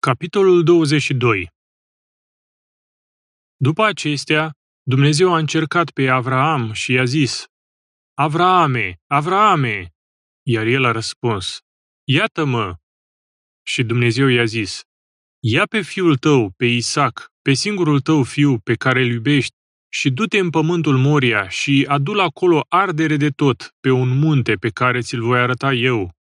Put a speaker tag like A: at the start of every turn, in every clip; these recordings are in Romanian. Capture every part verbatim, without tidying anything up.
A: Capitolul douăzeci și doi. După acestea, Dumnezeu a încercat pe Avraam și i-a zis: Avraame, Avraame! Iar el a răspuns: Iată-mă! Și Dumnezeu i-a zis: Ia pe fiul tău, pe Isaac, pe singurul tău fiu pe care îl iubești, și du-te în pământul Moria și adu-l acolo ardere de tot, pe un munte pe care ți-l voi arăta eu.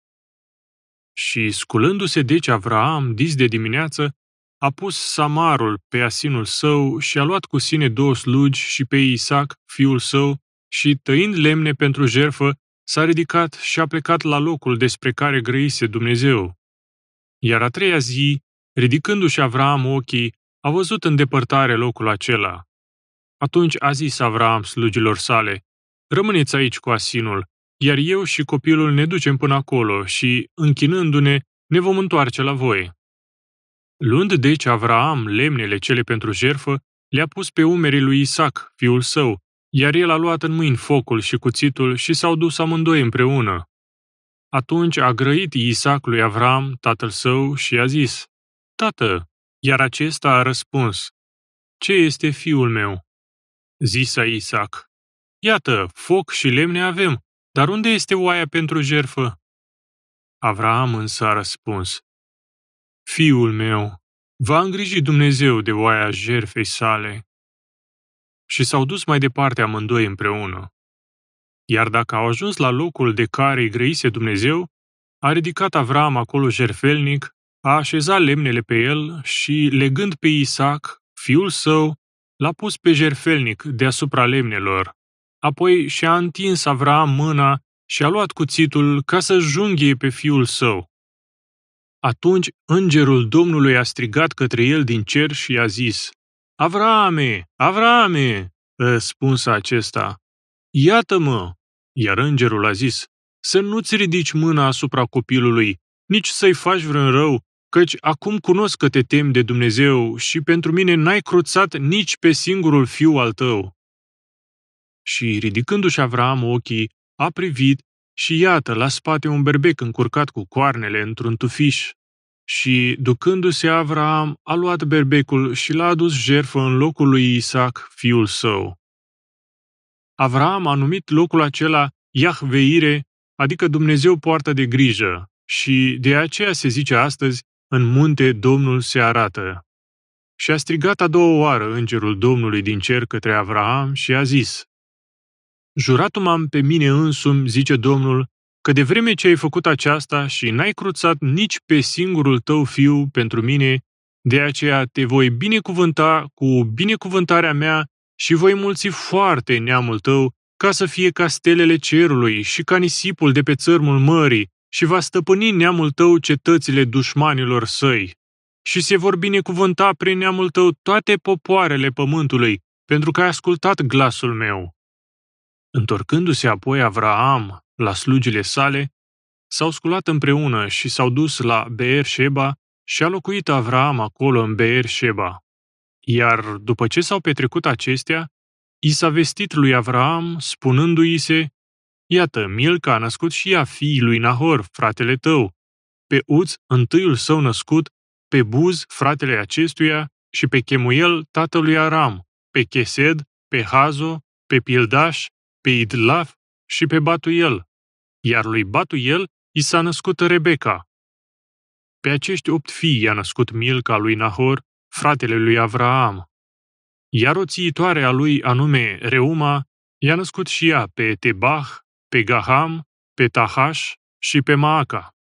A: Și sculându-se deci Avraam, dis de dimineață, a pus samarul pe asinul său și a luat cu sine două slugi și pe Isaac, fiul său, și, tăind lemne pentru jertfă, s-a ridicat și a plecat la locul despre care grăise Dumnezeu. Iar a treia zi, ridicându-și Avraam ochii, a văzut în depărtare locul acela. Atunci a zis Avraam slugilor sale: Rămâneți aici cu asinul, iar eu și copilul ne ducem până acolo și, închinându-ne, ne vom întoarce la voi. Luând deci Avraam lemnele cele pentru jertfă, le-a pus pe umerii lui Isaac, fiul său, iar el a luat în mâini focul și cuțitul și s-au dus amândoi împreună. Atunci a grăit Isaac lui Avraam, tatăl său, și a zis: Tată! Iar acesta a răspuns: Ce este fiul meu? Zisa Isaac: Iată, foc și lemne avem, dar unde este oaia pentru jertfă? Avraam însă a răspuns: Fiul meu, va îngriji Dumnezeu de oaia jertfei sale. Și s-au dus mai departe amândoi împreună. Iar dacă au ajuns la locul de care îi grăise Dumnezeu, a ridicat Avraam acolo jertfelnic, a așezat lemnele pe el și, legând pe Isaac, fiul său, l-a pus pe jertfelnic deasupra lemnelor. Apoi și-a întins Avraam mâna și a luat cuțitul ca să junghie pe fiul său. Atunci îngerul Domnului a strigat către el din cer și i-a zis: Avraame, Avraame! Răspunse acesta: Iată-mă! Iar îngerul a zis: Să nu-ți ridici mâna asupra copilului, nici să-i faci vreun rău, căci acum cunosc că te temi de Dumnezeu și pentru mine n-ai cruțat nici pe singurul fiu al tău. Și ridicându-și Avraam ochii, a privit și iată, la spate un berbec încurcat cu coarnele într-un tufiș. Și, ducându-se Avraam, a luat berbecul și l-a adus jertfă în locul lui Isaac, fiul său. Avraam a numit locul acela Iahveire, adică Dumnezeu poartă de grijă, și de aceea se zice astăzi: în munte Domnul se arată. Și a strigat a doua oară îngerul Domnului din cer către Avraam și a zis: Juratul-m pe mine însumi, zice Domnul, că de vreme ce ai făcut aceasta și n-ai cruțat nici pe singurul tău fiu pentru mine, de aceea te voi binecuvânta cu binecuvântarea mea și voi mulți foarte neamul tău, ca să fie ca stelele cerului și ca nisipul de pe țărmul mării, și va stăpâni neamul tău cetățile dușmanilor săi. Și se vor binecuvânta prin neamul tău toate popoarele pământului, pentru că ai ascultat glasul meu. Întorcându-se apoi Avraam la slugile sale, s-au sculat împreună și s-au dus la Beer-Sheba și a locuit Avraam acolo în Beer-Sheba. Iar după ce s-au petrecut acestea, i s-a vestit lui Avraam, spunându-i se: Iată, Milca a născut și ea fiii lui Nahor, fratele tău, pe Uț, întâiul său născut, pe Buz, fratele acestuia, și pe Chemuel, tatălui Aram, pe Chesed, pe Hazo, pe Pildaș, pe Idlaf și pe Batuel, iar lui Batuel i s-a născut Rebecca. Pe acești opt fii i-a născut Milca lui Nahor, fratele lui Avraam. Iar o țiitoare a lui, anume Reuma, i-a născut și ea pe Tebah, pe Gaham, pe Tahaș și pe Maaca.